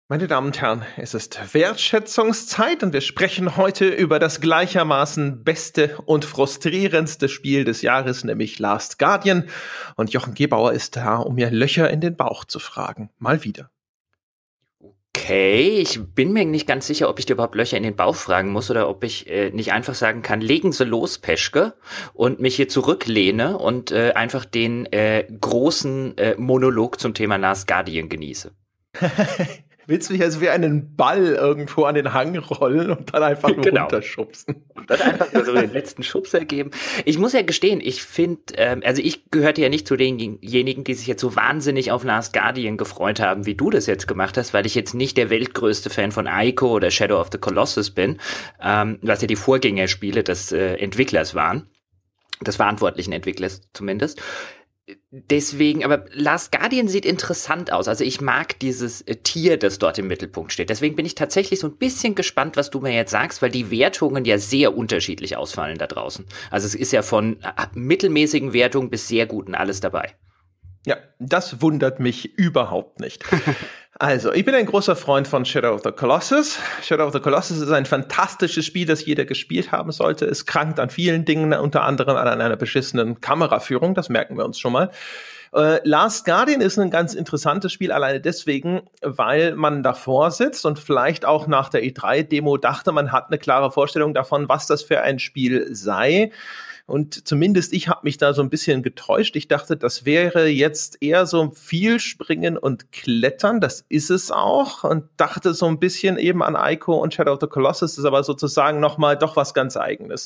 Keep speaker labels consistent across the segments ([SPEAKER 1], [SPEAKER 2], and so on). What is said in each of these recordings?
[SPEAKER 1] Meine Damen und Herren, es ist Wertschätzungszeit und wir sprechen heute über das gleichermaßen beste und frustrierendste Spiel des Jahres, nämlich Last Guardian. Und Jochen Gebauer ist da, um mir Löcher in den Bauch zu fragen. Mal wieder.
[SPEAKER 2] Okay, ich bin mir nicht ganz sicher, ob ich dir überhaupt Löcher in den Bauch fragen muss oder ob ich nicht einfach sagen kann, legen Sie los, Peschke, und mich hier zurücklehne und einfach den großen Monolog zum Thema Last Guardian genieße.
[SPEAKER 1] Willst du mich also wie einen Ball irgendwo an den Hang rollen und dann einfach nur runterschubsen?
[SPEAKER 2] Und dann einfach nur so den letzten Schubser geben. Ich muss ja gestehen, ich finde, also ich gehörte ja nicht zu denjenigen, die sich jetzt so wahnsinnig auf Last Guardian gefreut haben, wie du das jetzt gemacht hast, weil ich jetzt nicht der weltgrößte Fan von Ico oder Shadow of the Colossus bin, was ja die Vorgängerspiele des Entwicklers waren, des verantwortlichen Entwicklers zumindest. Deswegen, aber Last Guardian sieht interessant aus. Also ich mag dieses Tier, das dort im Mittelpunkt steht. Deswegen bin ich tatsächlich so ein bisschen gespannt, was du mir jetzt sagst, weil die Wertungen ja sehr unterschiedlich ausfallen da draußen. Also es ist ja von mittelmäßigen Wertungen bis sehr guten alles dabei.
[SPEAKER 1] Ja, das wundert mich überhaupt nicht. Also, ich bin ein großer Freund von Shadow of the Colossus. Shadow of the Colossus ist ein fantastisches Spiel, das jeder gespielt haben sollte. Es krankt an vielen Dingen, unter anderem an einer beschissenen Kameraführung. Das merken wir uns schon mal. Last Guardian ist ein ganz interessantes Spiel, alleine deswegen, weil man davor sitzt und vielleicht auch nach der E3-Demo dachte, man hat eine klare Vorstellung davon, was das für ein Spiel sei. Und zumindest ich habe mich da so ein bisschen getäuscht. Ich dachte, das wäre jetzt eher so viel Springen und Klettern. Das ist es auch. Und dachte so ein bisschen eben an Ico und Shadow of the Colossus. Das ist aber sozusagen nochmal doch was ganz Eigenes.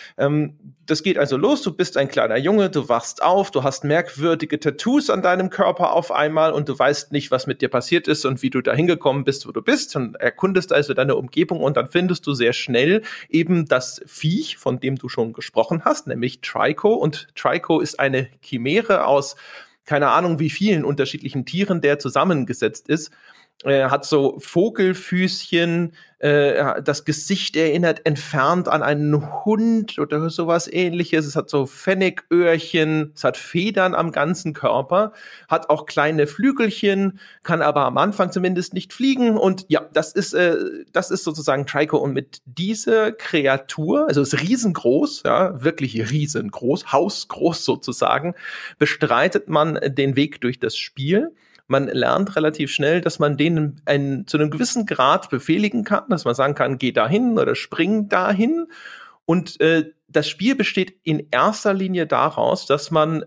[SPEAKER 1] Das geht also los. Du bist ein kleiner Junge, du wachst auf, du hast merkwürdige Tattoos an deinem Körper auf einmal und du weißt nicht, was mit dir passiert ist und wie du da hingekommen bist, wo du bist. Und erkundest also deine Umgebung und dann findest du sehr schnell eben das Viech, von dem du schon gesprochen hast, nämlich Trico. Und Trico ist eine Chimäre aus keine Ahnung wie vielen unterschiedlichen Tieren, der zusammengesetzt ist. Er hat so Vogelfüßchen, das Gesicht erinnert entfernt an einen Hund oder sowas ähnliches. Es hat so Pfennigöhrchen, es hat Federn am ganzen Körper, hat auch kleine Flügelchen, kann aber am Anfang zumindest nicht fliegen. Und ja, das ist sozusagen Trico. Und mit dieser Kreatur, also ist riesengroß, ja, wirklich riesengroß, hausgroß sozusagen, bestreitet man den Weg durch das Spiel. Man lernt relativ schnell, dass man denen zu einem gewissen Grad befehligen kann, dass man sagen kann, geh dahin oder spring dahin. Und das Spiel besteht in erster Linie daraus, dass man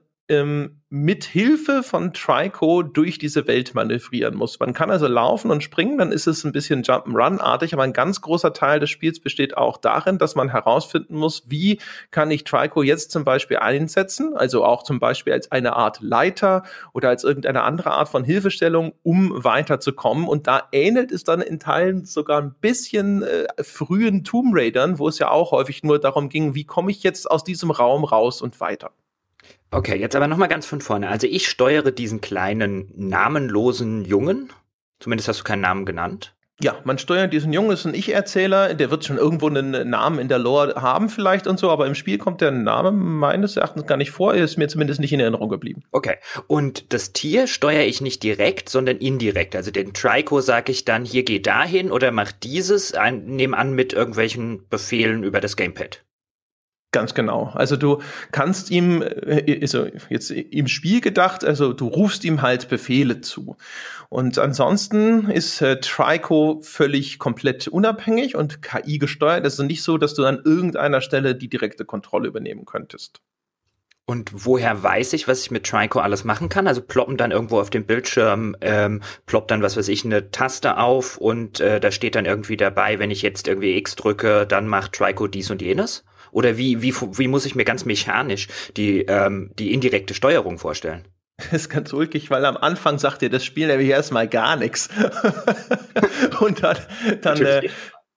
[SPEAKER 1] mit Hilfe von Trico durch diese Welt manövrieren muss. Man kann also laufen und springen, dann ist es ein bisschen Jump'n'Run-artig, aber ein ganz großer Teil des Spiels besteht auch darin, dass man herausfinden muss, wie kann ich Trico jetzt zum Beispiel einsetzen, also auch zum Beispiel als eine Art Leiter oder als irgendeine andere Art von Hilfestellung, um weiterzukommen. Und da ähnelt es dann in Teilen sogar ein bisschen frühen Tomb Raidern, wo es ja auch häufig nur darum ging, wie komme ich jetzt aus diesem Raum raus und weiter.
[SPEAKER 2] Okay, jetzt aber nochmal ganz von vorne. Also ich steuere diesen kleinen, namenlosen Jungen. Zumindest hast du keinen Namen genannt.
[SPEAKER 1] Ja, man steuert diesen Jungen, ist ein Ich-Erzähler, der wird schon irgendwo einen Namen in der Lore haben vielleicht und so, aber im Spiel kommt der Name meines Erachtens gar nicht vor, er ist mir zumindest nicht in Erinnerung geblieben.
[SPEAKER 2] Okay, und das Tier steuere ich nicht direkt, sondern indirekt. Also den Trico sage ich dann, hier geh dahin oder mach dieses, nebenan mit irgendwelchen Befehlen über das Gamepad.
[SPEAKER 1] Ganz genau. Also du kannst ihm, also jetzt im Spiel gedacht, also du rufst ihm halt Befehle zu. Und ansonsten ist Trico völlig komplett unabhängig und KI gesteuert. Es ist nicht so, dass du an irgendeiner Stelle die direkte Kontrolle übernehmen könntest.
[SPEAKER 2] Und woher weiß ich, was ich mit Trico alles machen kann? Also ploppen dann irgendwo auf dem Bildschirm, ploppt dann, was weiß ich, eine Taste auf und da steht dann irgendwie dabei, wenn ich jetzt irgendwie X drücke, dann macht Trico dies und jenes? Oder wie muss ich mir ganz mechanisch die indirekte Steuerung vorstellen?
[SPEAKER 1] Das ist ganz ulkig, weil am Anfang sagt dir das Spiel nämlich erstmal gar nichts. Und dann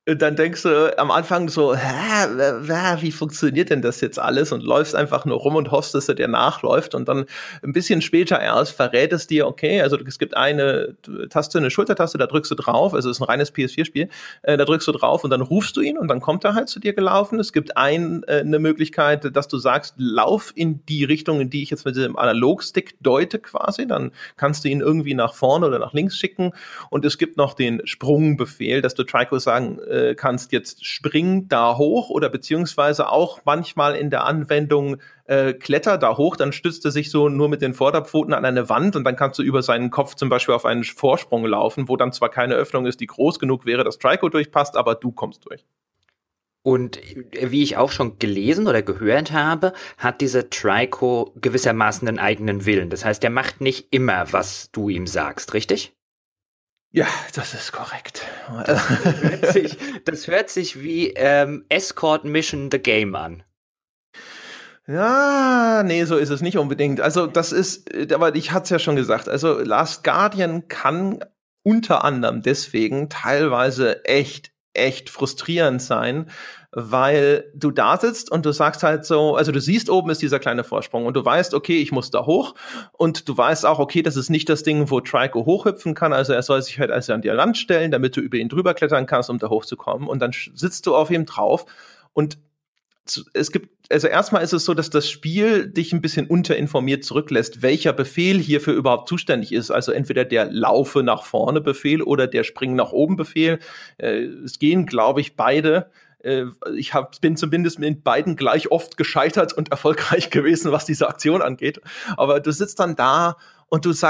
[SPEAKER 1] dann denkst du am Anfang so, wie funktioniert denn das jetzt alles? Und läufst einfach nur rum und hoffst, dass er dir nachläuft. Und dann ein bisschen später erst verrät es dir, okay, also es gibt eine Taste, eine Schultertaste, da drückst du drauf, also es ist ein reines PS4-Spiel, da drückst du drauf und dann rufst du ihn und dann kommt er halt zu dir gelaufen. Es gibt eine Möglichkeit, dass du sagst, lauf in die Richtung, in die ich jetzt mit dem Analogstick deute quasi. Dann kannst du ihn irgendwie nach vorne oder nach links schicken. Und es gibt noch den Sprungbefehl, dass du Trico sagen kannst, jetzt spring da hoch oder beziehungsweise auch manchmal in der Anwendung kletter da hoch, dann stützt er sich so nur mit den Vorderpfoten an eine Wand und dann kannst du über seinen Kopf zum Beispiel auf einen Vorsprung laufen, wo dann zwar keine Öffnung ist, die groß genug wäre, dass Trico durchpasst, aber du kommst durch.
[SPEAKER 2] Und wie ich auch schon gelesen oder gehört habe, hat dieser Trico gewissermaßen einen eigenen Willen. Das heißt, er macht nicht immer, was du ihm sagst, richtig?
[SPEAKER 1] Ja, das ist korrekt.
[SPEAKER 2] Das hört sich wie Escort Mission the Game an.
[SPEAKER 1] Ja, nee, so ist es nicht unbedingt. Also das ist, aber ich hatte es ja schon gesagt, also Last Guardian kann unter anderem deswegen teilweise echt frustrierend sein, weil du da sitzt und du sagst halt so, also du siehst, oben ist dieser kleine Vorsprung und du weißt, okay, ich muss da hoch und du weißt auch, okay, das ist nicht das Ding, wo Trico hochhüpfen kann, also er soll sich halt also an die Rand stellen, damit du über ihn drüber klettern kannst, um da hochzukommen und dann sitzt du auf ihm drauf und es gibt, also erstmal ist es so, dass das Spiel dich ein bisschen unterinformiert zurücklässt, welcher Befehl hierfür überhaupt zuständig ist. Also entweder der Laufe nach vorne Befehl oder der Springen nach oben Befehl. Es gehen, glaube ich, beide. Bin zumindest mit beiden gleich oft gescheitert und erfolgreich gewesen, was diese Aktion angeht. Aber du sitzt dann da und das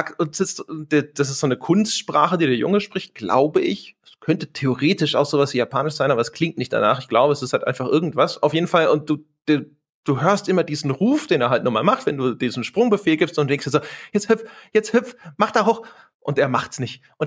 [SPEAKER 1] ist so eine Kunstsprache, die der Junge spricht, glaube ich. Es könnte theoretisch auch sowas wie Japanisch sein, aber es klingt nicht danach. Ich glaube, es ist halt einfach irgendwas. Auf jeden Fall, und du hörst immer diesen Ruf, den er halt nochmal macht, wenn du diesen Sprungbefehl gibst und denkst dir so, jetzt hüpf, mach da hoch. Und er macht's nicht. Und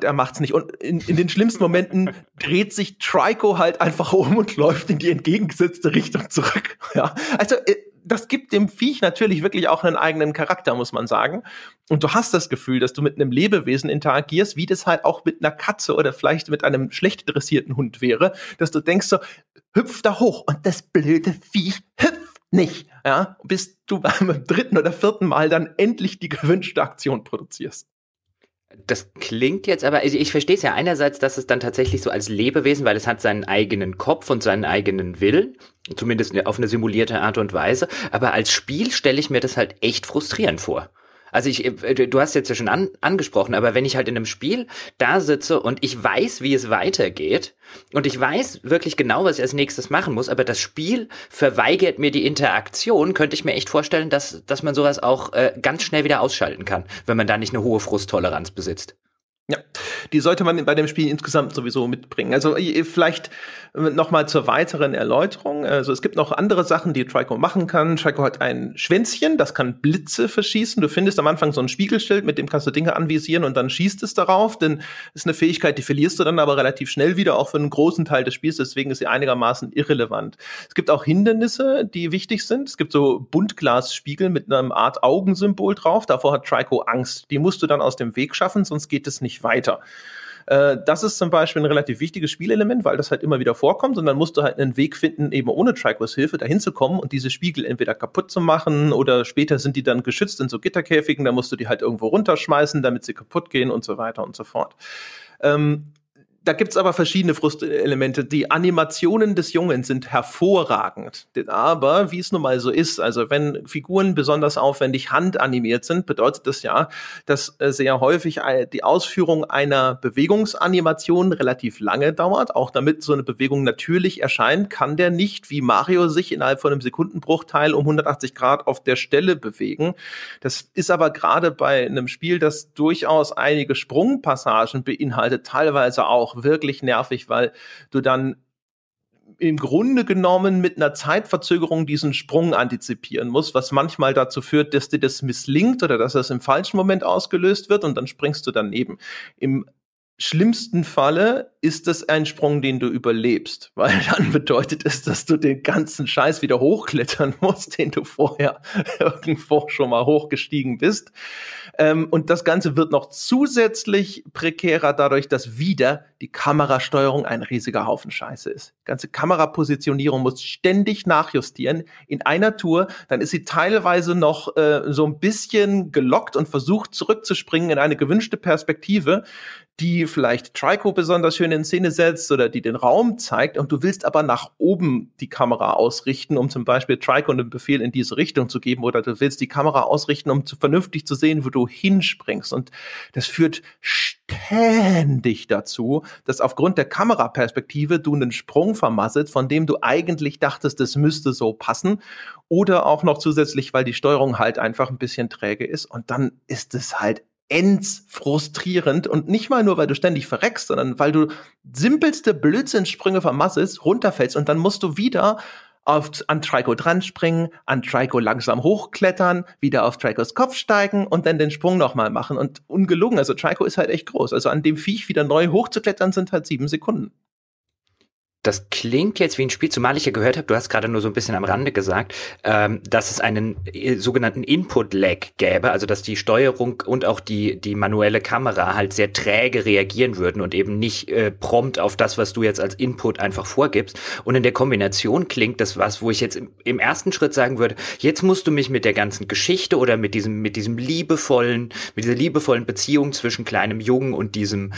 [SPEAKER 1] in den schlimmsten Momenten dreht sich Trico halt einfach um und läuft in die entgegengesetzte Richtung zurück. Ja, also das gibt dem Viech natürlich wirklich auch einen eigenen Charakter, muss man sagen. Und du hast das Gefühl, dass du mit einem Lebewesen interagierst, wie das halt auch mit einer Katze oder vielleicht mit einem schlecht dressierten Hund wäre, dass du denkst so, hüpf da hoch und das blöde Viech hüpft nicht, ja, bis du beim dritten oder vierten Mal dann endlich die gewünschte Aktion produzierst.
[SPEAKER 2] Das klingt jetzt aber, also ich verstehe es ja einerseits, dass es dann tatsächlich so als Lebewesen, weil es hat seinen eigenen Kopf und seinen eigenen Willen, zumindest auf eine simulierte Art und Weise, aber als Spiel stelle ich mir das halt echt frustrierend vor. Also du hast jetzt ja schon angesprochen, aber wenn ich halt in einem Spiel da sitze und ich weiß, wie es weitergeht und ich weiß wirklich genau, was ich als nächstes machen muss, aber das Spiel verweigert mir die Interaktion, könnte ich mir echt vorstellen, dass man sowas auch ganz schnell wieder ausschalten kann, wenn man da nicht eine hohe Frusttoleranz besitzt.
[SPEAKER 1] Ja, die sollte man bei dem Spiel insgesamt sowieso mitbringen. Also vielleicht noch mal zur weiteren Erläuterung. Also es gibt noch andere Sachen, die Trico machen kann. Trico hat ein Schwänzchen, das kann Blitze verschießen. Du findest am Anfang so ein Spiegelschild, mit dem kannst du Dinge anvisieren und dann schießt es darauf. Denn ist eine Fähigkeit, die verlierst du dann aber relativ schnell wieder, auch für einen großen Teil des Spiels. Deswegen ist sie einigermaßen irrelevant. Es gibt auch Hindernisse, die wichtig sind. Es gibt so Buntglasspiegel mit einer Art Augensymbol drauf. Davor hat Trico Angst. Die musst du dann aus dem Weg schaffen, sonst geht es nicht weiter. Das ist zum Beispiel ein relativ wichtiges Spielelement, weil das halt immer wieder vorkommt und dann musst du halt einen Weg finden, eben ohne Tricos Hilfe dahin zu kommen und diese Spiegel entweder kaputt zu machen oder später sind die dann geschützt in so Gitterkäfigen, da musst du die halt irgendwo runterschmeißen, damit sie kaputt gehen und so weiter und so fort. Da gibt's aber verschiedene Frustelemente. Die Animationen des Jungen sind hervorragend. Aber, wie es nun mal so ist, also wenn Figuren besonders aufwendig handanimiert sind, bedeutet das ja, dass sehr häufig die Ausführung einer Bewegungsanimation relativ lange dauert. Auch damit so eine Bewegung natürlich erscheint, kann der nicht, wie Mario, sich innerhalb von einem Sekundenbruchteil um 180 Grad auf der Stelle bewegen. Das ist aber gerade bei einem Spiel, das durchaus einige Sprungpassagen beinhaltet, teilweise auch wirklich nervig, weil du dann im Grunde genommen mit einer Zeitverzögerung diesen Sprung antizipieren musst, was manchmal dazu führt, dass dir das misslingt oder dass das im falschen Moment ausgelöst wird und dann springst du daneben. Im schlimmsten Falle ist es ein Sprung, den du überlebst, weil dann bedeutet es, dass du den ganzen Scheiß wieder hochklettern musst, den du vorher irgendwo schon mal hochgestiegen bist. Und das Ganze wird noch zusätzlich prekärer dadurch, dass wieder die Kamerasteuerung ein riesiger Haufen Scheiße ist. Die ganze Kamerapositionierung muss ständig nachjustieren in einer Tour. Dann ist sie teilweise noch so ein bisschen gelockt und versucht zurückzuspringen in eine gewünschte Perspektive, die vielleicht Trico besonders schön in Szene setzt oder die den Raum zeigt, und du willst aber nach oben die Kamera ausrichten, um zum Beispiel Trico einen Befehl in diese Richtung zu geben, oder du willst die Kamera ausrichten, um vernünftig zu sehen, wo du hinspringst. Und das führt ständig dazu, dass aufgrund der Kameraperspektive du einen Sprung vermasselst, von dem du eigentlich dachtest, das müsste so passen, oder auch noch zusätzlich, weil die Steuerung halt einfach ein bisschen träge ist, und dann ist es halt frustrierend, und nicht mal nur, weil du ständig verreckst, sondern weil du simpelste Blödsinnsprünge vermasselst, runterfällst, und dann musst du wieder an Trico dran springen, an Trico langsam hochklettern, wieder auf Tricos Kopf steigen und dann den Sprung nochmal machen. Und ungelogen, also Trico ist halt echt groß. Also an dem Viech wieder neu hochzuklettern sind halt 7 Sekunden.
[SPEAKER 2] Das klingt jetzt wie ein Spiel, zumal ich ja gehört habe, du hast gerade nur so ein bisschen am Rande gesagt, dass es einen sogenannten Input-Lag gäbe, also dass die Steuerung und auch die manuelle Kamera halt sehr träge reagieren würden und eben nicht prompt auf das, was du jetzt als Input einfach vorgibst. Und in der Kombination klingt das was, wo ich jetzt im ersten Schritt sagen würde, jetzt musst du mich mit der ganzen Geschichte oder mit dieser liebevollen Beziehung zwischen kleinem Jungen und diesem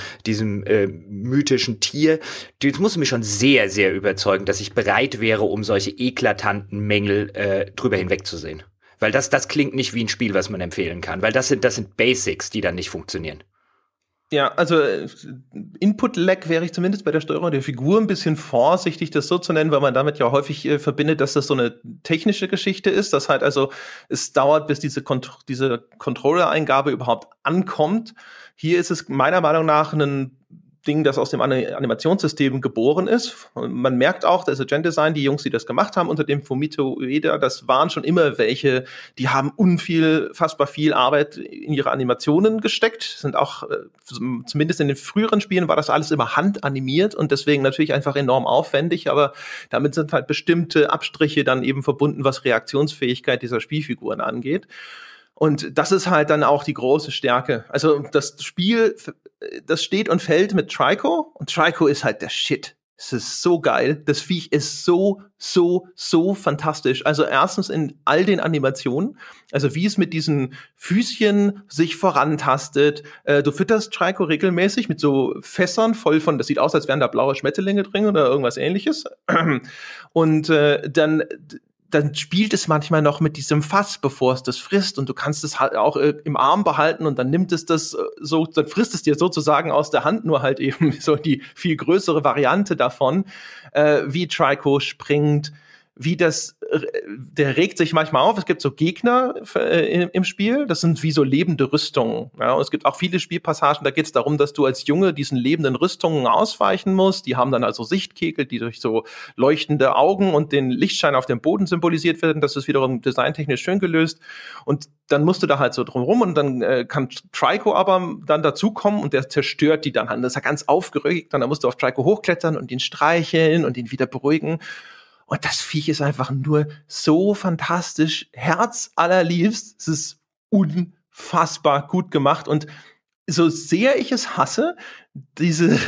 [SPEAKER 2] mythischen Tier, jetzt musst du mich schon sehr, sehr überzeugend, dass ich bereit wäre, um solche eklatanten Mängel drüber hinwegzusehen. Weil das klingt nicht wie ein Spiel, was man empfehlen kann. Weil das sind Basics, die dann nicht funktionieren.
[SPEAKER 1] Ja, also Input-Lag wäre ich zumindest bei der Steuerung der Figur ein bisschen vorsichtig, das so zu nennen, weil man damit ja häufig verbindet, dass das so eine technische Geschichte ist. Das halt also, es dauert, bis diese Controller-Eingabe überhaupt ankommt. Hier ist es meiner Meinung nach ein Ding, das aus dem Animationssystem geboren ist. Man merkt auch, das Gen Design, die Jungs, die das gemacht haben unter dem Fumito Ueda, das waren schon immer welche, die haben unfassbar viel Arbeit in ihre Animationen gesteckt, sind auch, zumindest in den früheren Spielen war das alles immer handanimiert und deswegen natürlich einfach enorm aufwendig, aber damit sind halt bestimmte Abstriche dann eben verbunden, was Reaktionsfähigkeit dieser Spielfiguren angeht. Und das ist halt dann auch die große Stärke. Also das Spiel, das steht und fällt mit Trico, und Trico ist halt der Shit. Es ist so geil. Das Viech ist so fantastisch. Also erstens in all den Animationen, also wie es mit diesen Füßchen sich vorantastet. Du fütterst Trico regelmäßig mit so Fässern voll von, das sieht aus, als wären da blaue Schmetterlinge drin oder irgendwas Ähnliches. Und dann spielt es manchmal noch mit diesem Fass, bevor es das frisst, und du kannst es halt auch im Arm behalten, und dann nimmt es das so, dann frisst es dir sozusagen aus der Hand, nur halt eben so die viel größere Variante davon, wie Trico springt, wie der regt sich manchmal auf. Es gibt so Gegner im Spiel, das sind wie so lebende Rüstungen. Ja, und es gibt auch viele Spielpassagen, da geht es darum, dass du als Junge diesen lebenden Rüstungen ausweichen musst. Die haben dann also Sichtkegel, die durch so leuchtende Augen und den Lichtschein auf dem Boden symbolisiert werden. Das ist wiederum designtechnisch schön gelöst. Und dann musst du da halt so drum rum, und dann kann Trico aber dann dazukommen, und der zerstört die dann. Das ist ja ganz aufgeregt, und dann musst du auf Trico hochklettern und ihn streicheln und ihn wieder beruhigen. Und das Viech ist einfach nur so fantastisch, herzallerliebst. Es ist unfassbar gut gemacht. Und so sehr ich es hasse, diese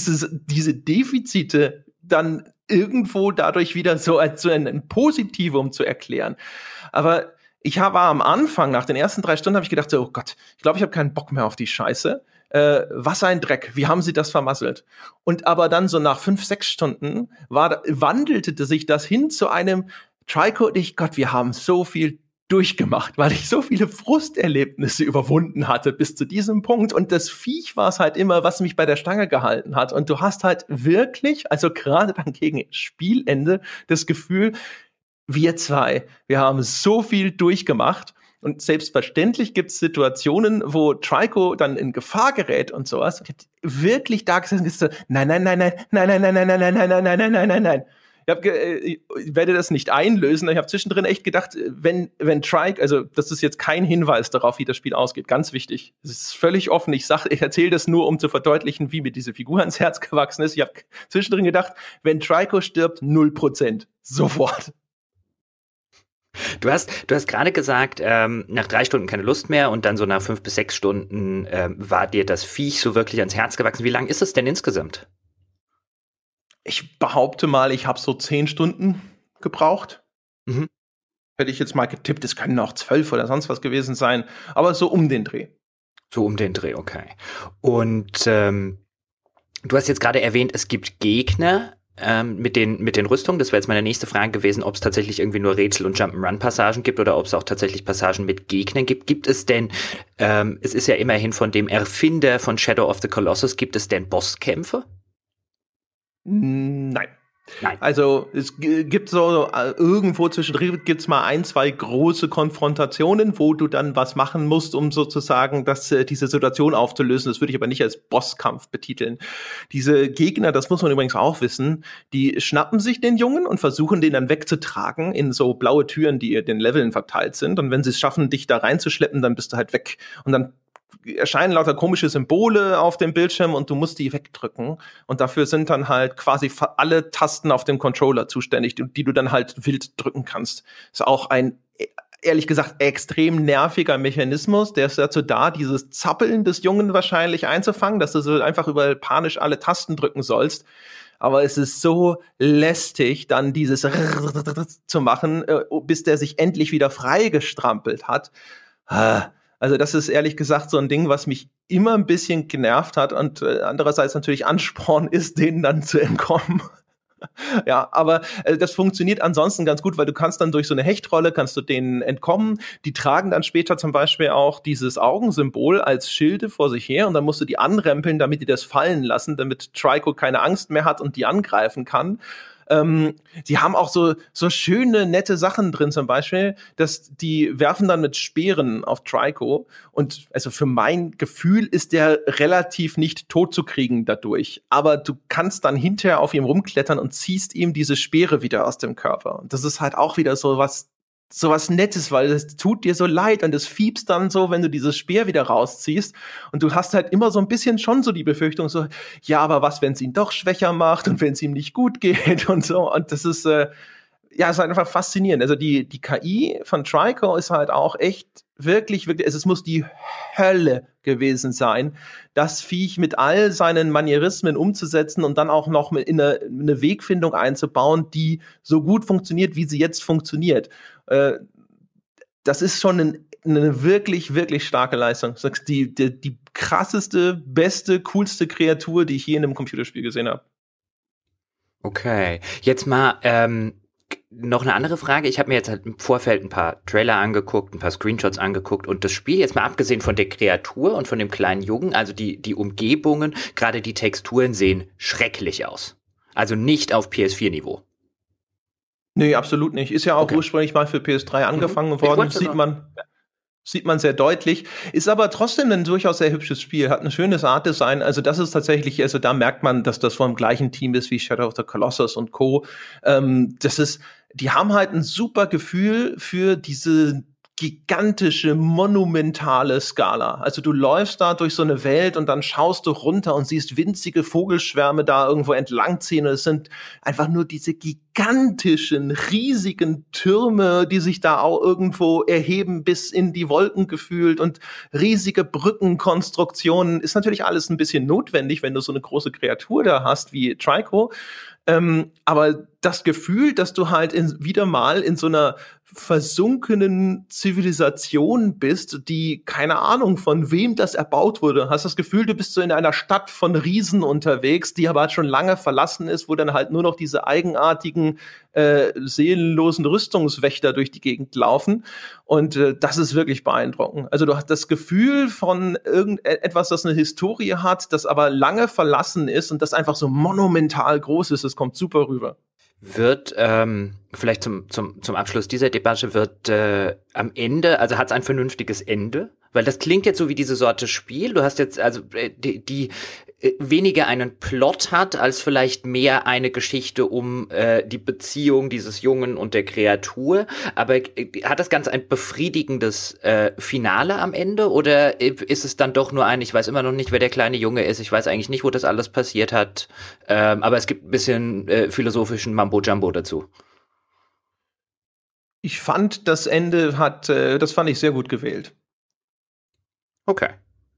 [SPEAKER 1] Defizite dann irgendwo dadurch wieder so als so ein Positivum zu erklären. Aber war am Anfang, nach den ersten 3 Stunden, habe ich gedacht, so, oh Gott, ich glaube, ich habe keinen Bock mehr auf die Scheiße. Was ein Dreck, wie haben sie das vermasselt? Und aber dann so nach 5, 6 Stunden wandelte sich das hin zu einem Trico und ich, Gott, wir haben so viel durchgemacht, weil ich so viele Frusterlebnisse überwunden hatte bis zu diesem Punkt, und das Viech war es halt immer, was mich bei der Stange gehalten hat, und du hast halt wirklich, also gerade dann gegen Spielende, das Gefühl, wir haben so viel durchgemacht. Und selbstverständlich gibt es Situationen, wo Trico dann in Gefahr gerät und sowas. Ich hab wirklich da gesessen und gesagt, nein. Ich werde das nicht einlösen. Ich habe zwischendrin echt gedacht, wenn Trike, also das ist jetzt kein Hinweis darauf, wie das Spiel ausgeht, ganz wichtig. Es ist völlig offen. Ich erzähle das nur, um zu verdeutlichen, wie mir diese Figur ans Herz gewachsen ist. Ich habe zwischendrin gedacht, wenn Trico stirbt, 0%. Sofort.
[SPEAKER 2] Du hast gerade gesagt, nach 3 Stunden keine Lust mehr und dann so nach 5 bis 6 Stunden war dir das Viech so wirklich ans Herz gewachsen. Wie lang ist es denn insgesamt?
[SPEAKER 1] Ich behaupte mal, ich habe so 10 Stunden gebraucht. Mhm. Hätte ich jetzt mal getippt, es können auch 12 oder sonst was gewesen sein, aber so um den Dreh.
[SPEAKER 2] So um den Dreh, okay. Und du hast jetzt gerade erwähnt, es gibt Gegner mit den Rüstungen. Das wäre jetzt meine nächste Frage gewesen, ob es tatsächlich irgendwie nur Rätsel- und Jump'n'Run-Passagen gibt oder ob es auch tatsächlich Passagen mit Gegnern gibt. Gibt es denn, es ist ja immerhin von dem Erfinder von Shadow of the Colossus, gibt es denn Bosskämpfe?
[SPEAKER 1] Nein. Also es gibt so irgendwo zwischendrin gibt's mal 1, 2 große Konfrontationen, wo du dann was machen musst, um sozusagen diese Situation aufzulösen. Das würde ich aber nicht als Bosskampf betiteln. Diese Gegner, das muss man übrigens auch wissen, die schnappen sich den Jungen und versuchen den dann wegzutragen in so blaue Türen, die in den Leveln verteilt sind. Und wenn sie es schaffen, dich da reinzuschleppen, dann bist du halt weg. Und dann erscheinen lauter komische Symbole auf dem Bildschirm und du musst die wegdrücken. Und dafür sind dann halt quasi alle Tasten auf dem Controller zuständig, die du dann halt wild drücken kannst. Ist auch ein, ehrlich gesagt, extrem nerviger Mechanismus. Der ist dazu da, dieses Zappeln des Jungen wahrscheinlich einzufangen, dass du so einfach überall panisch alle Tasten drücken sollst. Aber es ist so lästig, dann dieses zu machen, bis der sich endlich wieder freigestrampelt hat. Also das ist ehrlich gesagt so ein Ding, was mich immer ein bisschen genervt hat und andererseits natürlich Ansporn ist, denen dann zu entkommen. Ja, aber das funktioniert ansonsten ganz gut, weil du kannst dann durch so eine Hechtrolle, kannst du denen entkommen. Die tragen dann später zum Beispiel auch dieses Augensymbol als Schilde vor sich her und dann musst du die anrempeln, damit die das fallen lassen, damit Trico keine Angst mehr hat und die angreifen kann. Sie haben auch so schöne, nette Sachen drin, zum Beispiel, dass die werfen dann mit Speeren auf Trico und also für mein Gefühl ist der relativ nicht tot zu kriegen dadurch, aber du kannst dann hinterher auf ihm rumklettern und ziehst ihm diese Speere wieder aus dem Körper und das ist halt auch wieder so was Nettes, weil es tut dir so leid und es fiebst dann so, wenn du dieses Speer wieder rausziehst und du hast halt immer so ein bisschen schon so die Befürchtung so, ja, aber was, wenn es ihn doch schwächer macht und wenn es ihm nicht gut geht und so und das ist, ist halt einfach faszinierend. Also die KI von Trico ist halt auch echt wirklich, also es muss die Hölle gewesen sein, das Viech mit all seinen Manierismen umzusetzen und dann auch noch in eine Wegfindung einzubauen, die so gut funktioniert, wie sie jetzt funktioniert. Das ist schon eine wirklich, wirklich starke Leistung. Die krasseste, beste, coolste Kreatur, die ich je in einem Computerspiel gesehen habe.
[SPEAKER 2] Okay, jetzt mal noch eine andere Frage. Ich habe mir jetzt halt im Vorfeld ein paar Trailer angeguckt, ein paar Screenshots angeguckt und das Spiel, jetzt mal abgesehen von der Kreatur und von dem kleinen Jungen, also die Umgebungen, gerade die Texturen sehen schrecklich aus. Also nicht auf PS4-Niveau.
[SPEAKER 1] Nee, absolut nicht. Ist ja auch ursprünglich mal für PS3 angefangen worden. Sieht man sehr deutlich. Ist aber trotzdem ein durchaus sehr hübsches Spiel. Hat ein schönes Art-Design. Also das ist tatsächlich, also da merkt man, dass das vom gleichen Team ist wie Shadow of the Colossus und Co. Die haben halt ein super Gefühl für diese gigantische, monumentale Skala. Also du läufst da durch so eine Welt und dann schaust du runter und siehst winzige Vogelschwärme da irgendwo entlangziehen und es sind einfach nur diese gigantischen, riesigen Türme, die sich da auch irgendwo erheben bis in die Wolken gefühlt und riesige Brückenkonstruktionen. Ist natürlich alles ein bisschen notwendig, wenn du so eine große Kreatur da hast wie Trico. Aber das Gefühl, dass du halt wieder mal in so einer versunkenen Zivilisation bist, die keine Ahnung von wem das erbaut wurde. Hast das Gefühl, du bist so in einer Stadt von Riesen unterwegs, die aber schon lange verlassen ist, wo dann halt nur noch diese eigenartigen seelenlosen Rüstungswächter durch die Gegend laufen. Und das ist wirklich beeindruckend. Also du hast das Gefühl von irgendetwas, das eine Historie hat, das aber lange verlassen ist und das einfach so monumental groß ist. Das kommt super rüber.
[SPEAKER 2] Wird vielleicht zum Abschluss dieser Debatte wird am Ende, also hat es ein vernünftiges Ende? Weil das klingt jetzt so wie diese Sorte Spiel. Du hast jetzt, also weniger einen Plot hat, als vielleicht mehr eine Geschichte um die Beziehung dieses Jungen und der Kreatur. Aber hat das Ganze ein befriedigendes Finale am Ende? Oder ist es dann doch nur ich weiß immer noch nicht, wer der kleine Junge ist, ich weiß eigentlich nicht, wo das alles passiert hat, aber es gibt ein bisschen philosophischen Mambo-Jumbo dazu.
[SPEAKER 1] Ich fand, das Ende das fand ich sehr gut gewählt.
[SPEAKER 2] Okay.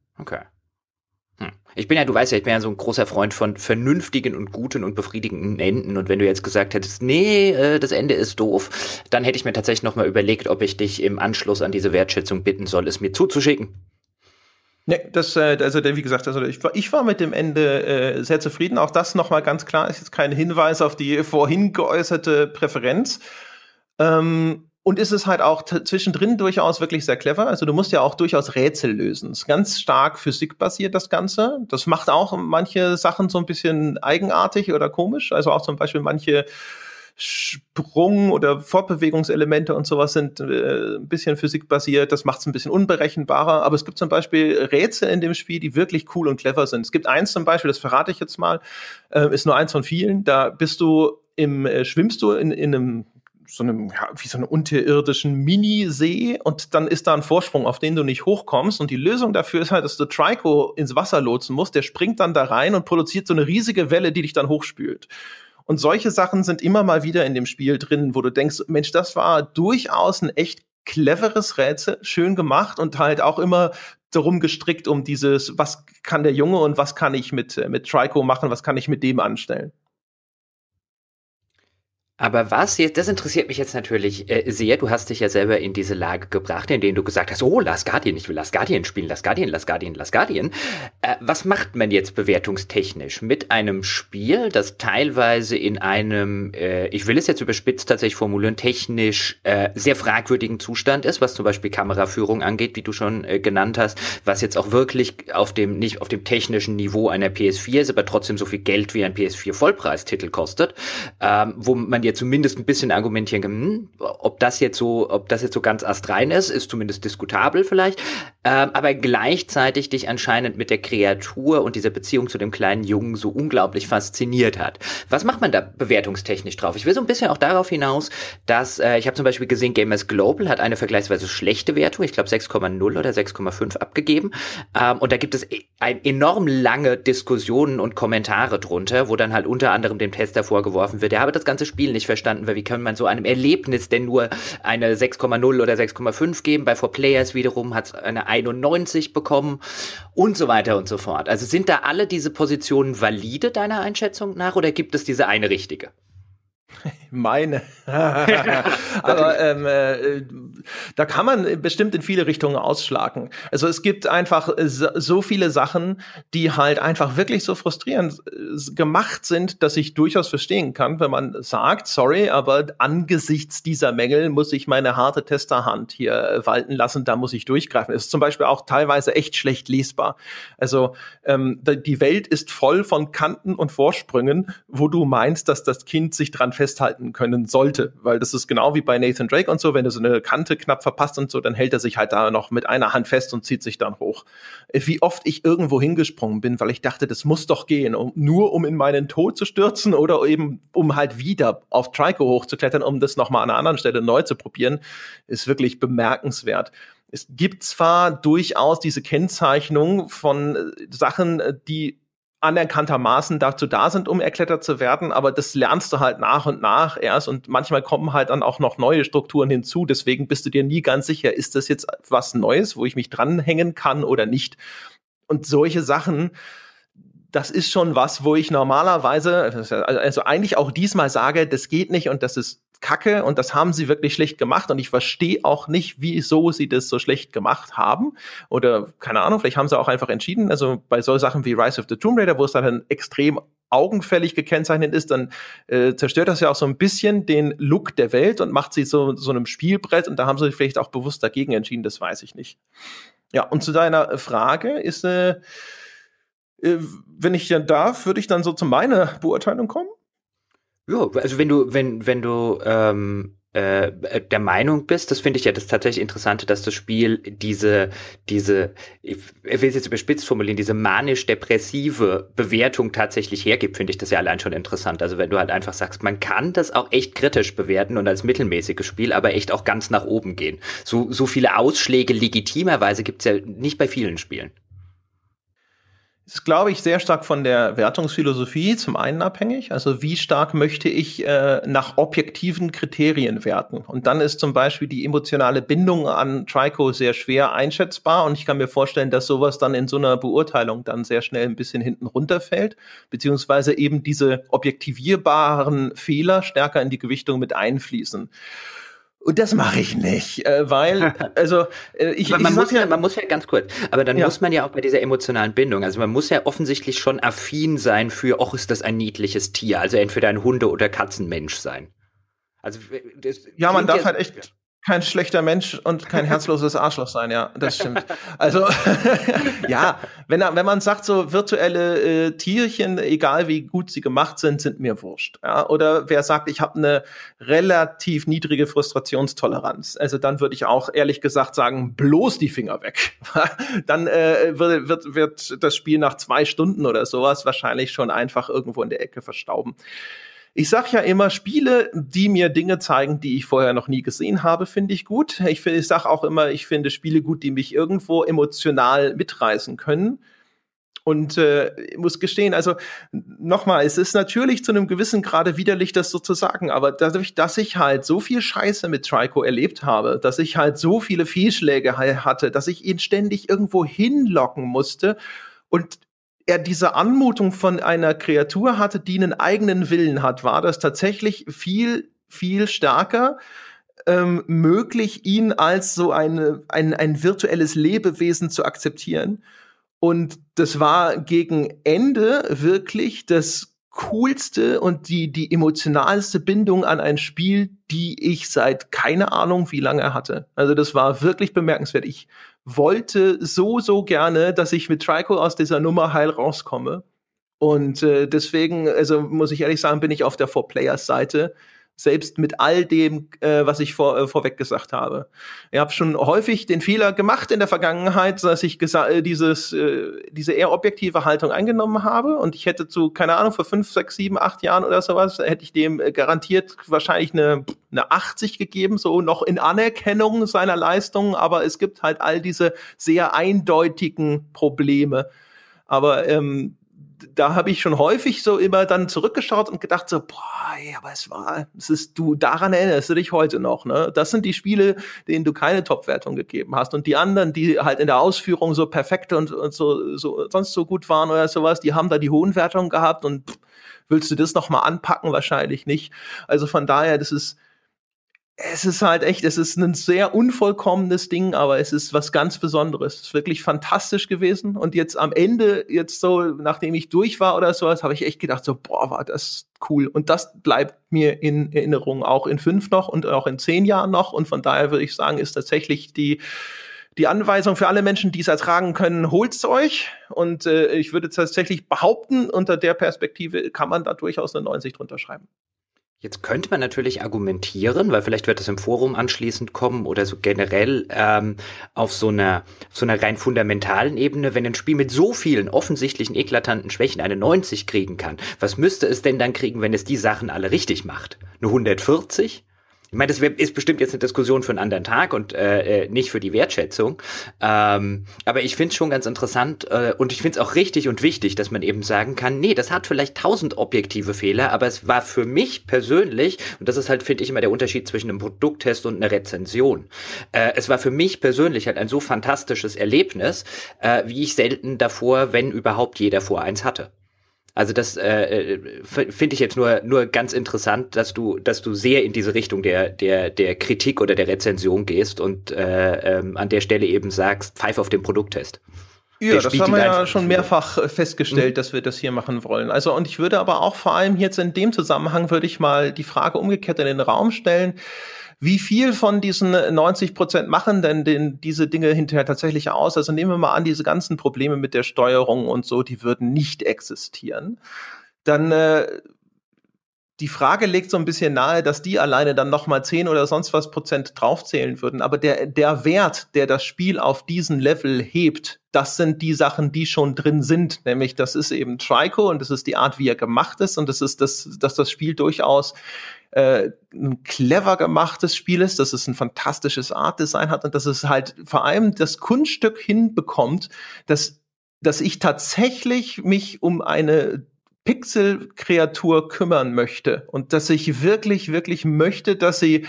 [SPEAKER 2] Du weißt ja, ich bin ja so ein großer Freund von vernünftigen und guten und befriedigenden Enden. Und wenn du jetzt gesagt hättest, nee, das Ende ist doof, dann hätte ich mir tatsächlich noch mal überlegt, ob ich dich im Anschluss an diese Wertschätzung bitten soll, es mir zuzuschicken.
[SPEAKER 1] Nee, wie gesagt, ich war mit dem Ende sehr zufrieden. Auch das noch mal ganz klar, ist jetzt kein Hinweis auf die vorhin geäußerte Präferenz. Und ist es halt auch zwischendrin durchaus wirklich sehr clever. Also du musst ja auch durchaus Rätsel lösen. Es ist ganz stark physikbasiert, das Ganze. Das macht auch manche Sachen so ein bisschen eigenartig oder komisch. Also auch zum Beispiel manche Sprung- oder Fortbewegungselemente und sowas sind ein bisschen physikbasiert. Das macht es ein bisschen unberechenbarer. Aber es gibt zum Beispiel Rätsel in dem Spiel, die wirklich cool und clever sind. Es gibt eins zum Beispiel, das verrate ich jetzt mal, ist nur eins von vielen. Da schwimmst du in einem wie so einen unterirdischen Minisee und dann ist da ein Vorsprung, auf den du nicht hochkommst und die Lösung dafür ist halt, dass du Trico ins Wasser lotsen musst, der springt dann da rein und produziert so eine riesige Welle, die dich dann hochspült. Und solche Sachen sind immer mal wieder in dem Spiel drin, wo du denkst, Mensch, das war durchaus ein echt cleveres Rätsel, schön gemacht und halt auch immer darum gestrickt, um dieses, was kann der Junge und was kann ich mit Trico machen, was kann ich mit dem anstellen.
[SPEAKER 2] Aber was jetzt, das interessiert mich jetzt natürlich sehr. Du hast dich ja selber in diese Lage gebracht, in der du gesagt hast, oh, Last Guardian, ich will Last Guardian spielen, Last Guardian. Was macht man jetzt bewertungstechnisch mit einem Spiel, das teilweise in einem, ich will es jetzt überspitzt tatsächlich formulieren, technisch sehr fragwürdigen Zustand ist, was zum Beispiel Kameraführung angeht, wie du schon genannt hast, was jetzt auch wirklich nicht auf dem technischen Niveau einer PS4 ist, aber trotzdem so viel Geld wie ein PS4 Vollpreistitel kostet, wo man jetzt zumindest ein bisschen argumentieren kann, ob das jetzt so ganz astrein ist zumindest diskutabel vielleicht, aber gleichzeitig dich anscheinend mit der Kreatur und dieser Beziehung zu dem kleinen Jungen so unglaublich fasziniert hat. Was macht man da bewertungstechnisch drauf? Ich will so ein bisschen auch darauf hinaus, dass ich habe zum Beispiel gesehen, Gamers Global hat eine vergleichsweise schlechte Wertung, ich glaube 6,0 oder 6,5 abgegeben, und da gibt es enorm lange Diskussionen und Kommentare drunter, wo dann halt unter anderem dem Tester vorgeworfen wird, er habe das ganze Spiel nicht verstanden, weil wie kann man so einem Erlebnis denn nur eine 6,0 oder 6,5 geben? Bei 4Players wiederum hat es eine 91 bekommen und so weiter und so fort. Also sind da alle diese Positionen valide deiner Einschätzung nach oder gibt es diese eine richtige?
[SPEAKER 1] Meine. Aber da kann man bestimmt in viele Richtungen ausschlagen. Also es gibt einfach so viele Sachen, die halt einfach wirklich so frustrierend gemacht sind, dass ich durchaus verstehen kann, wenn man sagt, sorry, aber angesichts dieser Mängel muss ich meine harte Testerhand hier walten lassen, da muss ich durchgreifen. Es ist zum Beispiel auch teilweise echt schlecht lesbar. Also die Welt ist voll von Kanten und Vorsprüngen, wo du meinst, dass das Kind sich dran festhalten können sollte, weil das ist genau wie bei Nathan Drake und so, wenn du so eine Kante knapp verpasst und so, dann hält er sich halt da noch mit einer Hand fest und zieht sich dann hoch. Wie oft ich irgendwo hingesprungen bin, weil ich dachte, das muss doch gehen, um in meinen Tod zu stürzen oder eben um halt wieder auf Trico hochzuklettern, um das nochmal an einer anderen Stelle neu zu probieren, ist wirklich bemerkenswert. Es gibt zwar durchaus diese Kennzeichnung von Sachen, die anerkanntermaßen dazu da sind, um erklettert zu werden, aber das lernst du halt nach und nach erst und manchmal kommen halt dann auch noch neue Strukturen hinzu, deswegen bist du dir nie ganz sicher, ist das jetzt was Neues, wo ich mich dranhängen kann oder nicht. Und solche Sachen, das ist schon was, wo ich normalerweise, also eigentlich auch diesmal sage, das geht nicht und das ist Kacke und das haben sie wirklich schlecht gemacht und ich verstehe auch nicht, wieso sie das so schlecht gemacht haben oder keine Ahnung, vielleicht haben sie auch einfach entschieden, also bei so Sachen wie Rise of the Tomb Raider, wo es dann extrem augenfällig gekennzeichnet ist, dann zerstört das ja auch so ein bisschen den Look der Welt und macht sie so einem Spielbrett und da haben sie vielleicht auch bewusst dagegen entschieden, das weiß ich nicht. Ja, und zu deiner Frage ist, wenn ich dann darf, würde ich dann so zu meiner Beurteilung kommen?
[SPEAKER 2] Ja, also wenn du der Meinung bist, das finde ich ja das tatsächlich Interessante, dass das Spiel diese, ich will es jetzt überspitzt formulieren, diese manisch-depressive Bewertung tatsächlich hergibt, finde ich das ja allein schon interessant. Also wenn du halt einfach sagst, man kann das auch echt kritisch bewerten und als mittelmäßiges Spiel, aber echt auch ganz nach oben gehen. So viele Ausschläge legitimerweise gibt's ja nicht bei vielen Spielen.
[SPEAKER 1] Ist, glaube ich, sehr stark von der Wertungsphilosophie zum einen abhängig. Also wie stark möchte ich nach objektiven Kriterien werten? Und dann ist zum Beispiel die emotionale Bindung an Trico sehr schwer einschätzbar. Und ich kann mir vorstellen, dass sowas dann in so einer Beurteilung dann sehr schnell ein bisschen hinten runterfällt, beziehungsweise eben diese objektivierbaren Fehler stärker in die Gewichtung mit einfließen. Und das mache ich nicht, weil, also
[SPEAKER 2] man muss ja ganz kurz, aber dann muss man ja auch bei dieser emotionalen Bindung, also man muss ja offensichtlich schon affin sein für, och, ist das ein niedliches Tier, also entweder ein Hunde- oder Katzenmensch sein. Also
[SPEAKER 1] ja, man darf halt echt kein schlechter Mensch und kein herzloses Arschloch sein, ja, das stimmt. Also ja, wenn man sagt, so virtuelle Tierchen, egal wie gut sie gemacht sind mir wurscht. Ja? Oder wer sagt, ich habe eine relativ niedrige Frustrationstoleranz, also dann würde ich auch ehrlich gesagt sagen, bloß die Finger weg. Dann wird das Spiel nach 2 Stunden oder sowas wahrscheinlich schon einfach irgendwo in der Ecke verstauben. Ich sag ja immer, Spiele, die mir Dinge zeigen, die ich vorher noch nie gesehen habe, finde ich gut. Ich sag auch immer, ich finde Spiele gut, die mich irgendwo emotional mitreißen können. Und ich muss gestehen, also nochmal, es ist natürlich zu einem gewissen Grade widerlich, das so zu sagen, aber dadurch, dass ich halt so viel Scheiße mit Trico erlebt habe, dass ich halt so viele Fehlschläge hatte, dass ich ihn ständig irgendwo hinlocken musste und er diese Anmutung von einer Kreatur hatte, die einen eigenen Willen hat, war das tatsächlich viel, viel stärker möglich, ihn als so ein virtuelles Lebewesen zu akzeptieren. Und das war gegen Ende wirklich das coolste und die emotionalste Bindung an ein Spiel, die ich seit keine Ahnung wie lange hatte. Also das war wirklich bemerkenswert. Ich wollte so gerne, dass ich mit Trico aus dieser Nummer heil rauskomme. Und deswegen, also muss ich ehrlich sagen, bin ich auf der 4-Players-Seite, selbst mit all dem, was ich vorweg gesagt habe. Ich habe schon häufig den Fehler gemacht in der Vergangenheit, dass ich diese eher objektive Haltung eingenommen habe. Und ich hätte keine Ahnung, vor 5, 6, 7, 8 Jahren oder sowas, hätte ich dem garantiert wahrscheinlich eine 80 gegeben, so noch in Anerkennung seiner Leistung. Aber es gibt halt all diese sehr eindeutigen Probleme. Aber da habe ich schon häufig so immer dann zurückgeschaut und gedacht so, boah, ey, aber daran erinnerst du dich heute noch, ne? Das sind die Spiele, denen du keine Top-Wertung gegeben hast. Und die anderen, die halt in der Ausführung so perfekt und so sonst so gut waren oder sowas, die haben da die hohen Wertungen gehabt und willst du das noch mal anpacken? Wahrscheinlich nicht. Also von daher, es ist halt echt, es ist ein sehr unvollkommenes Ding, aber es ist was ganz Besonderes. Es ist wirklich fantastisch gewesen. Und jetzt am Ende, jetzt so, nachdem ich durch war oder sowas, habe ich echt gedacht so, boah, war das cool. Und das bleibt mir in Erinnerung, auch in 5 noch und auch in 10 Jahren noch. Und von daher würde ich sagen, ist tatsächlich die Anweisung für alle Menschen, die es ertragen können, holt's euch. Und ich würde tatsächlich behaupten, unter der Perspektive kann man da durchaus eine 90 drunter schreiben.
[SPEAKER 2] Jetzt könnte man natürlich argumentieren, weil vielleicht wird es im Forum anschließend kommen oder so generell auf so einer rein fundamentalen Ebene, wenn ein Spiel mit so vielen offensichtlichen, eklatanten Schwächen eine 90 kriegen kann, was müsste es denn dann kriegen, wenn es die Sachen alle richtig macht? Eine 140? Ich meine, das ist bestimmt jetzt eine Diskussion für einen anderen Tag und nicht für die Wertschätzung. Aber ich finde es schon ganz interessant und ich finde es auch richtig und wichtig, dass man eben sagen kann, nee, das hat vielleicht 1000 objektive Fehler, aber es war für mich persönlich, und das ist halt, finde ich, immer der Unterschied zwischen einem Produkttest und einer Rezension. Es war für mich persönlich halt ein so fantastisches Erlebnis, wie ich selten davor, wenn überhaupt je davor eins hatte. Also das finde ich jetzt nur ganz interessant, dass du sehr in diese Richtung der Kritik oder der Rezension gehst und an der Stelle eben sagst, pfeif auf den Produkttest.
[SPEAKER 1] Ja, das haben wir ja schon mehrfach festgestellt, dass wir das hier machen wollen. Also, und ich würde aber auch vor allem jetzt in dem Zusammenhang würde ich mal die Frage umgekehrt in den Raum stellen. Wie viel von diesen 90% machen denn diese Dinge hinterher tatsächlich aus? Also nehmen wir mal an, diese ganzen Probleme mit der Steuerung und so, die würden nicht existieren. Dann die Frage legt so ein bisschen nahe, dass die alleine dann noch mal 10 oder sonst was Prozent draufzählen würden. Aber der Wert, der das Spiel auf diesen Level hebt, das sind die Sachen, die schon drin sind. Nämlich, das ist eben Trico und das ist die Art, wie er gemacht ist. Und das ist, dass das Spiel durchaus ein clever gemachtes Spiel ist, dass es ein fantastisches Artdesign hat und dass es halt vor allem das Kunststück hinbekommt, dass ich tatsächlich mich um eine Pixel-Kreatur kümmern möchte und dass ich wirklich, wirklich möchte, dass es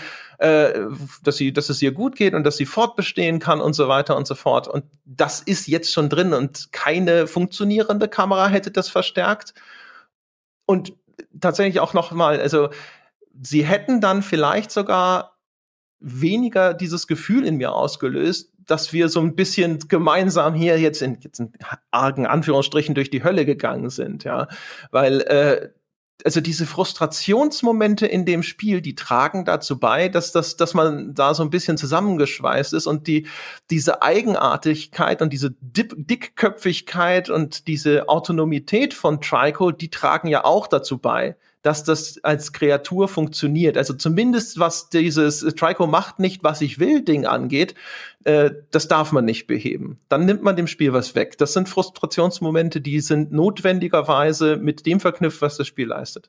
[SPEAKER 1] ihr gut geht und dass sie fortbestehen kann und so weiter und so fort. Und das ist jetzt schon drin und keine funktionierende Kamera hätte das verstärkt. Und tatsächlich auch noch mal, also sie hätten dann vielleicht sogar weniger dieses Gefühl in mir ausgelöst, dass wir so ein bisschen gemeinsam hier jetzt in argen Anführungsstrichen durch die Hölle gegangen sind, ja, weil also diese Frustrationsmomente in dem Spiel, die tragen dazu bei, dass man da so ein bisschen zusammengeschweißt ist und diese Eigenartigkeit und diese Dickköpfigkeit und diese Autonomität von Trico, die tragen ja auch dazu bei, dass das als Kreatur funktioniert. Also zumindest was dieses Trico macht nicht, was ich will, Ding angeht, das darf man nicht beheben. Dann nimmt man dem Spiel was weg. Das sind Frustrationsmomente, die sind notwendigerweise mit dem verknüpft, was das Spiel leistet.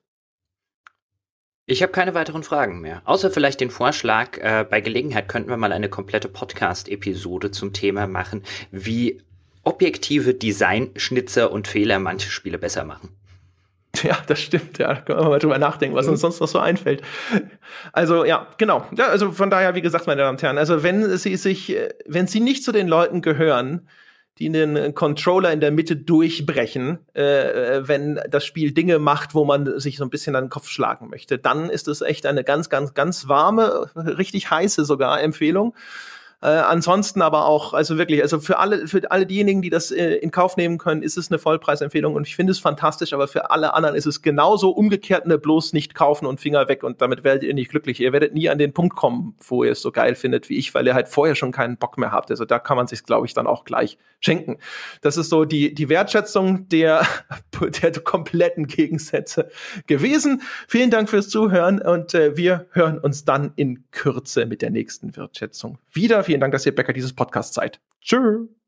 [SPEAKER 2] Ich habe keine weiteren Fragen mehr. Außer vielleicht den Vorschlag, bei Gelegenheit könnten wir mal eine komplette Podcast-Episode zum Thema machen, wie objektive Designschnitzer und Fehler manche Spiele besser machen.
[SPEAKER 1] Ja, das stimmt, ja. Da können wir mal drüber nachdenken, was uns sonst noch so einfällt. Also, ja, genau. Ja, also von daher, wie gesagt, meine Damen und Herren, also wenn Sie nicht zu den Leuten gehören, die den Controller in der Mitte durchbrechen, wenn das Spiel Dinge macht, wo man sich so ein bisschen an den Kopf schlagen möchte, dann ist es echt eine ganz, ganz, ganz warme, richtig heiße sogar Empfehlung. Ansonsten aber auch, also wirklich, also für alle diejenigen, die das in Kauf nehmen können, ist es eine Vollpreisempfehlung und ich finde es fantastisch, aber für alle anderen ist es genauso umgekehrt, ne, bloß nicht kaufen und Finger weg und damit werdet ihr nicht glücklich. Ihr werdet nie an den Punkt kommen, wo ihr es so geil findet wie ich, weil ihr halt vorher schon keinen Bock mehr habt. Also da kann man sich, glaube ich, dann auch gleich schenken. Das ist so die Wertschätzung der kompletten Gegensätze gewesen. Vielen Dank fürs Zuhören und wir hören uns dann in Kürze mit der nächsten Wertschätzung wieder. Vielen Dank, dass ihr Bäcker dieses Podcasts seid. Tschüss.